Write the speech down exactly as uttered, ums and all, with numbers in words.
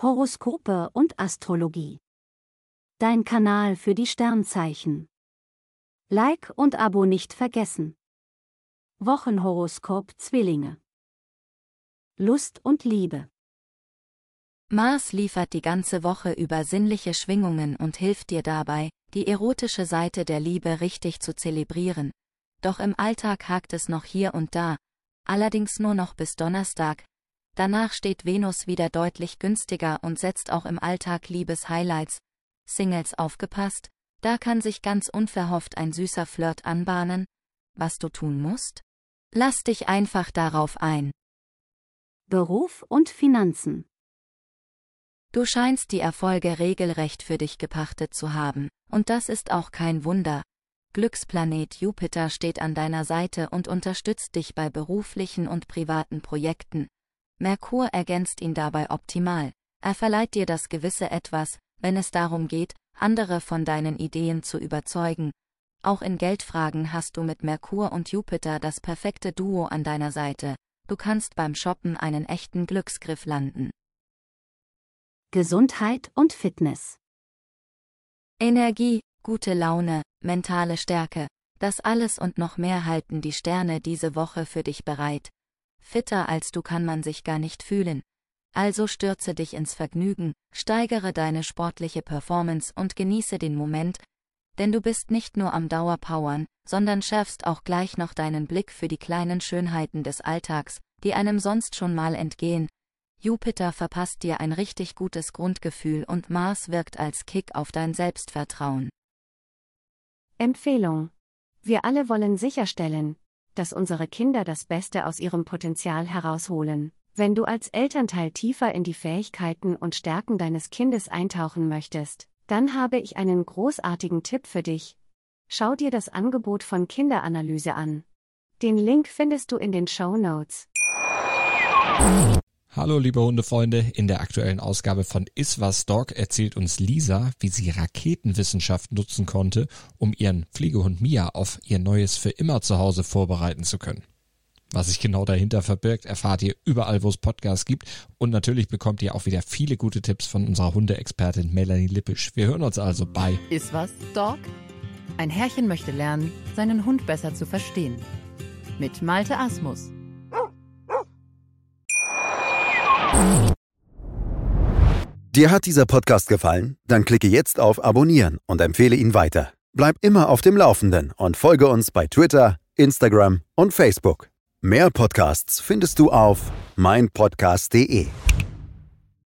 Horoskope und Astrologie. Dein Kanal für die Sternzeichen. Like und Abo nicht vergessen. Wochenhoroskop Zwillinge. Lust und Liebe. Mars liefert die ganze Woche über sinnliche Schwingungen und hilft dir dabei, die erotische Seite der Liebe richtig zu zelebrieren. Doch im Alltag hakt es noch hier und da, allerdings nur noch bis Donnerstag. Danach steht Venus wieder deutlich günstiger und setzt auch im Alltag Liebeshighlights. Singles aufgepasst, da kann sich ganz unverhofft ein süßer Flirt anbahnen. Was du tun musst? Lass dich einfach darauf ein. Beruf und Finanzen. Du scheinst die Erfolge regelrecht für dich gepachtet zu haben, und das ist auch kein Wunder. Glücksplanet Jupiter steht an deiner Seite und unterstützt dich bei beruflichen und privaten Projekten. Merkur ergänzt ihn dabei optimal. Er verleiht dir das gewisse Etwas, wenn es darum geht, andere von deinen Ideen zu überzeugen. Auch in Geldfragen hast du mit Merkur und Jupiter das perfekte Duo an deiner Seite. Du kannst beim Shoppen einen echten Glücksgriff landen. Gesundheit und Fitness. Energie, gute Laune, mentale Stärke, das alles und noch mehr halten die Sterne diese Woche für dich bereit. Fitter als du kann man sich gar nicht fühlen. Also stürze dich ins Vergnügen, steigere deine sportliche Performance und genieße den Moment, denn du bist nicht nur am Dauerpowern, sondern schärfst auch gleich noch deinen Blick für die kleinen Schönheiten des Alltags, die einem sonst schon mal entgehen. Jupiter verpasst dir ein richtig gutes Grundgefühl und Mars wirkt als Kick auf dein Selbstvertrauen. Empfehlung. Wir alle wollen sicherstellen, dass unsere Kinder das Beste aus ihrem Potenzial herausholen. Wenn du als Elternteil tiefer in die Fähigkeiten und Stärken deines Kindes eintauchen möchtest, dann habe ich einen großartigen Tipp für dich. Schau dir das Angebot von Kinderanalyse an. Den Link findest du in den Shownotes. Hallo liebe Hundefreunde, in der aktuellen Ausgabe von Iswas Dog erzählt uns Lisa, wie sie Raketenwissenschaft nutzen konnte, um ihren Pflegehund Mia auf ihr neues Für immer Zuhause vorbereiten zu können. Was sich genau dahinter verbirgt, erfahrt ihr überall, wo es Podcasts gibt, und natürlich bekommt ihr auch wieder viele gute Tipps von unserer Hundeexpertin Melanie Lippisch. Wir hören uns also bei Iswas Dog? Ein Herrchen möchte lernen, seinen Hund besser zu verstehen. Mit Malte Asmus. Dir hat dieser Podcast gefallen? Dann klicke jetzt auf Abonnieren und empfehle ihn weiter. Bleib immer auf dem Laufenden und folge uns bei Twitter, Instagram und Facebook. Mehr Podcasts findest du auf meinpodcast punkt de.